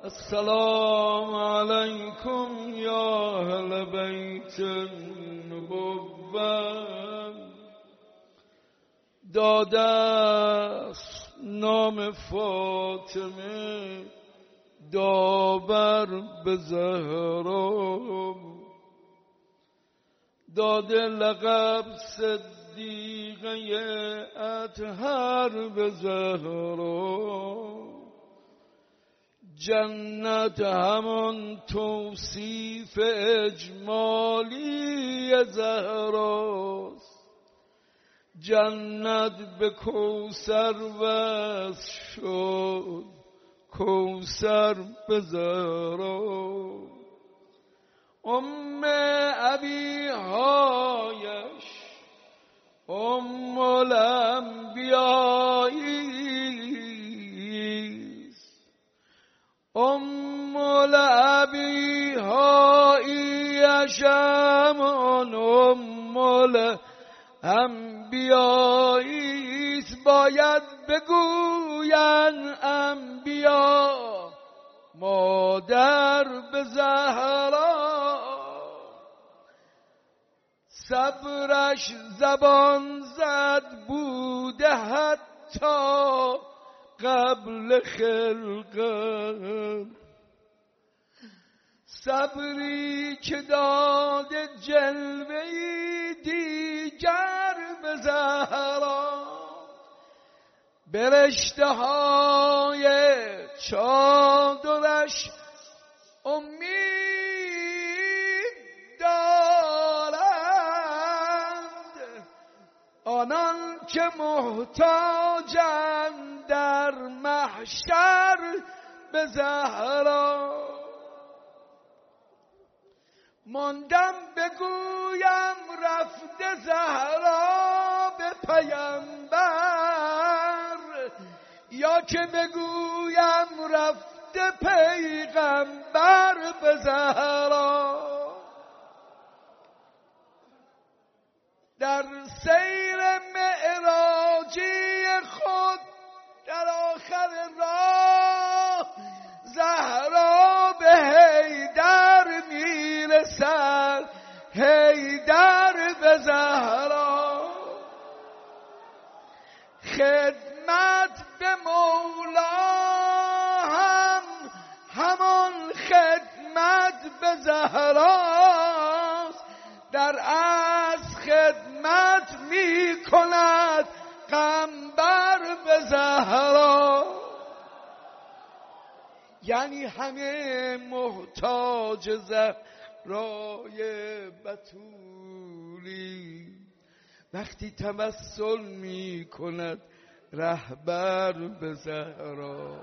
السلام علیکم یا اهل بیت النبوة. داده است نام فاطمه داور به زهرا، داده لقب صدیقه اطهر به زهرا. جنت همان توصیف اجمالی زهراست، جنت به کوثر وصل شد، کوثر به زهرا. ابیهایش ام الانبیاییست، ابیهاییش همان ام الانبیاییست. باید بگوین انبیا مادر به زهرا، صبرش زبان زد بوده حتی قبل خلقت، صبری که داده جلوه‌ای دیگر به زهرا. به رشته‌های چادرش امید دارند آنان که محتاجند در محشر به زهرا. ماندم بگویم رفته زهرا به پیامبر، یا که بگویم رفته پیغمبر به زهرا. در سیر معراجی خود در آخر راه زهرا به حیدر میرسد، حیدر به زهرا. خدمت به مولا هم همان خدمت به زهراست، در اصل خدمت می کند قنبر به زهرا. یعنی همه محتاج زهرای بتولی، وقتی توسل می کند رهبر به زهرا.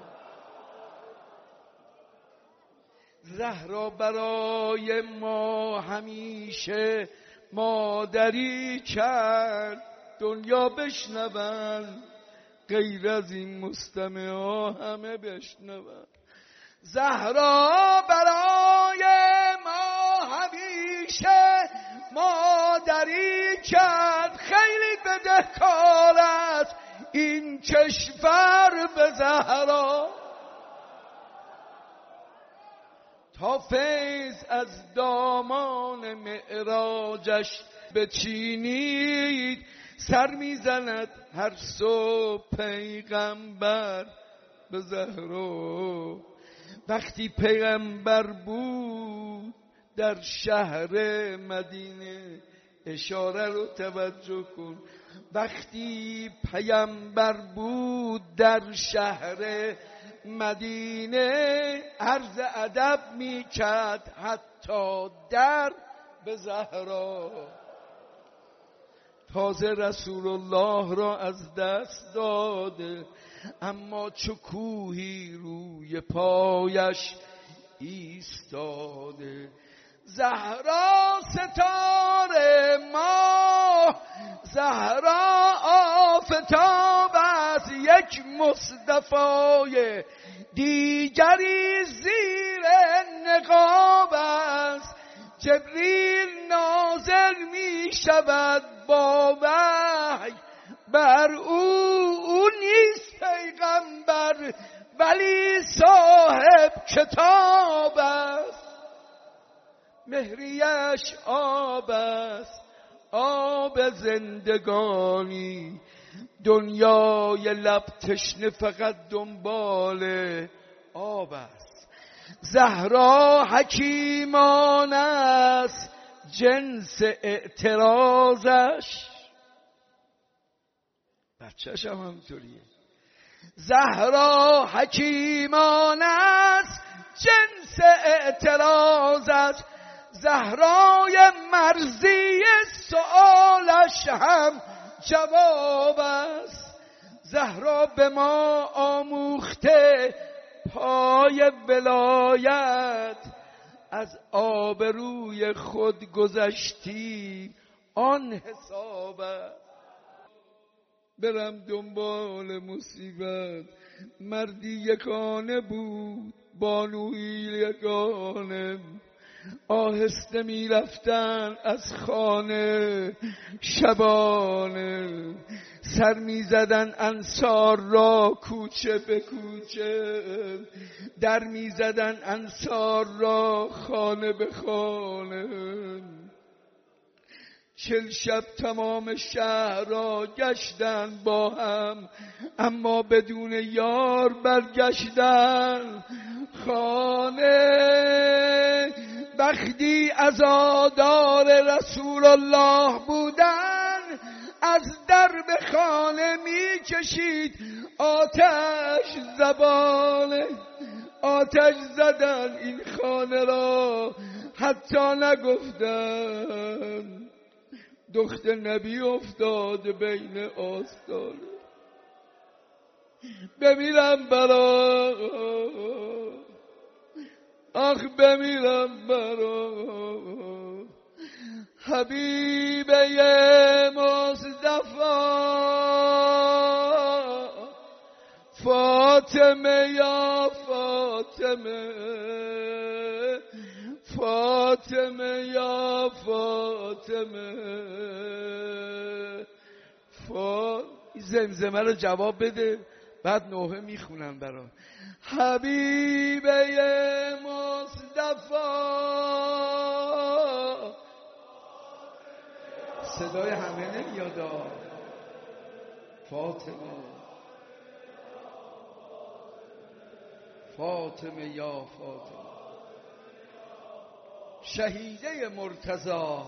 زهرا برای ما همیشه مادری کرد، دنیا بشنون غیر از این مستمعا همه بشنون. زهرا برای ما همیشه مادری کرد، خیلی بدهکار است این کشور به زهرا. تا فیض از دامان معراجش بچینید، سر میزند هر صبح پیغمبر به زهرا. وقتی پیغمبر بود در شهر مدینه، اشاره رو توجه کن، وقتی پیغمبر بود در شهر مدینه عرض ادب میکرد حتی در به زهرا. تازه رسول الله را از دست داده، اما چو کوهی روی پایش ایستاده. زهرا ستاره ماه، زهرا آفتاب است، یک مصطفی دیگری زیر نقاب است. جبریل نازل می شود با وحی بر او نیست پیغمبر ولی صاحب کتاب است، مهریش آب است، آب زندگانی. دنیای لب تشنه فقط دنبال آب است. زهرا حکیمان است جنس اعتراضش، بچه‌ش هم همینطوریه. زهرا حکیمان است جنس اعتراضش، زهرای مرزی سؤالش هم جواب است. زهرا به ما آموخته پای ولایت، از آبروی خود گذشتی آن حساب است. برم دنبال مصیبت، مردی یگانه بود بانویی یگانه، آهسته می رفتن از خانه شبانه، سر می زدن انصار را کوچه به کوچه، در می زدن انصار را خانه به خانه. 40 شب تمام شهر را گشتن با هم، اما بدون یار برگشتن خانه. وقتی عزادار رسول الله بودن، از درب خانه می کشید آتش زبانه. آتش زدن این خانه را حتی نگفتن، دخت نبی افتاد بین آستانه. بمیرم برا، آخ بمیرم برا حبیبه مصطفی. فاطمه یا فاطمه، فاطمه یا فاطمه. زمزمه رو جواب بده، بعد نوحه میخونن برا. حبیبه مصطفی، صدای همه نمیاد. فاطمه، فاطمه یا فاطمه، شهیده مرتضی.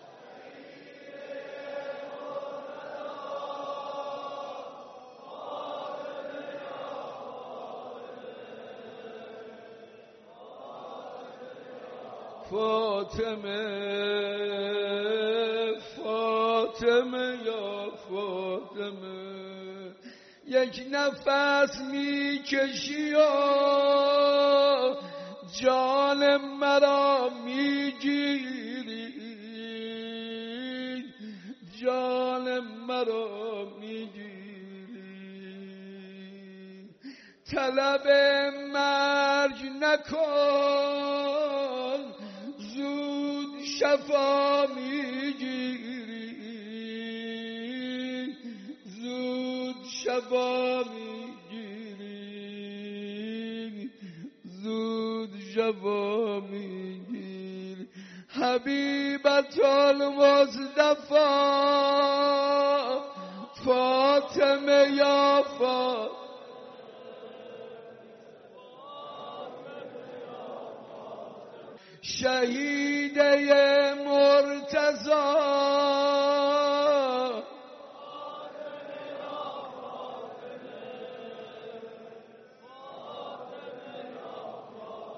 فاطمه، فاطمه یا فاطمه، یک نفس میکشی و جان مرا میگیری، جان مرا میگیری. طلب مرگ نکن، زود شفا میگیری، زود شفا میگیری، زود شفا میگیری. حبیبت المصطفی، فاطمه یا فاطمه، شهیده مرتضی.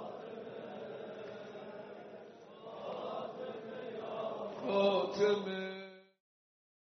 فاطمه